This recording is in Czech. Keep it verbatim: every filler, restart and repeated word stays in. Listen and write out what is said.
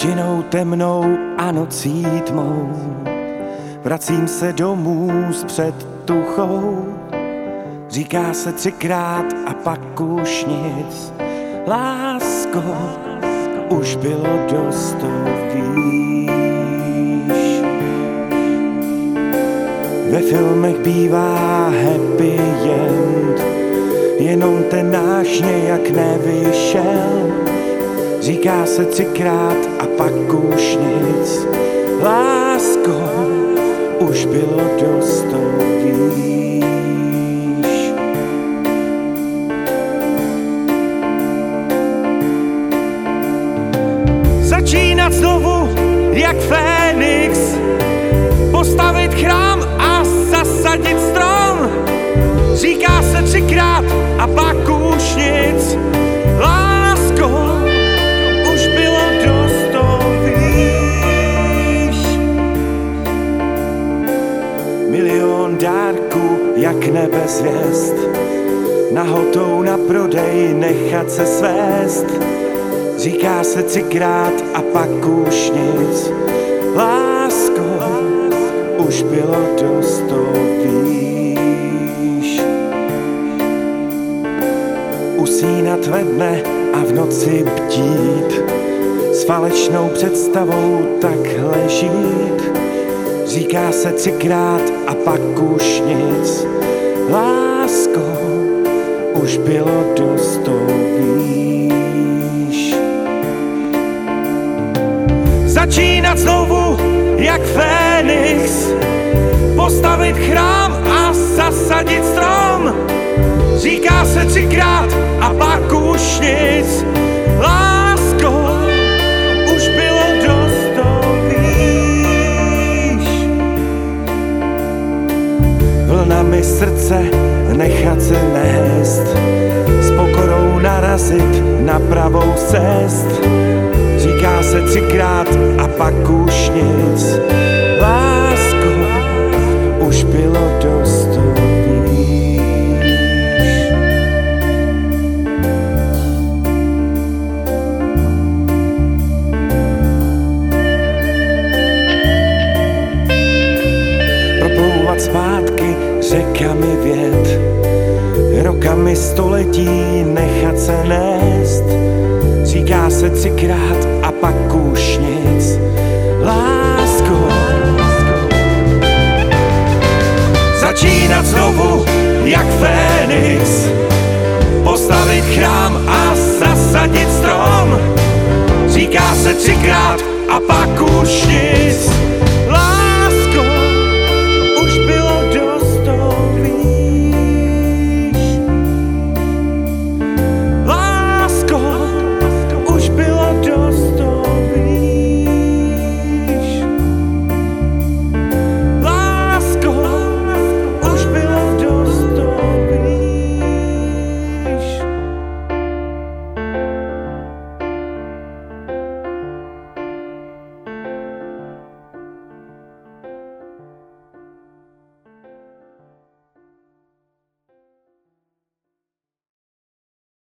Hostinou temnou a nocí tmou vracím se domů s předtuchou. Říká se třikrát a pak už nic. Lásko, už bylo dost, to víš. Ve filmech bývá happy end, jenom ten náš nějak nevyšel. Říká se třikrát a pak už nic. Lásko, už bylo dost, to víš. Začínat znovu jak Fénix, postavit chrám a zasadit strom. Říká se třikrát a pak už nic. Lásko, už bylo dost, to víš. Milion dárků jak nebezvěst, nahotou na prodej nechat se svést. Říká se třikrát a pak už nic. Lásko, už bylo dost, to víš. Usínat ve dne a v noci bdít, s falešnou představou takhle žít. Říká se třikrát a pak už nic. Lásko, už bylo dost, to víš. Začínat znovu jak Fénix, postavit chrám a zasadit strom. Říká se třikrát a pak už nic. Lásko, už bylo dost, to víš. Vlnami srdce nechat se nést, s pokorou narazit na pravou cest. Říká se třikrát a pak už nic. Lásko, už bylo dost, to víš. Proplouvat zpátky řekami vět, rokami století nechat se nést. Říká se třikrát a pak už nic. Lásko, začínat znovu jak Fénix, postavit chrám a zasadit strom. Říká se třikrát a pak už nic.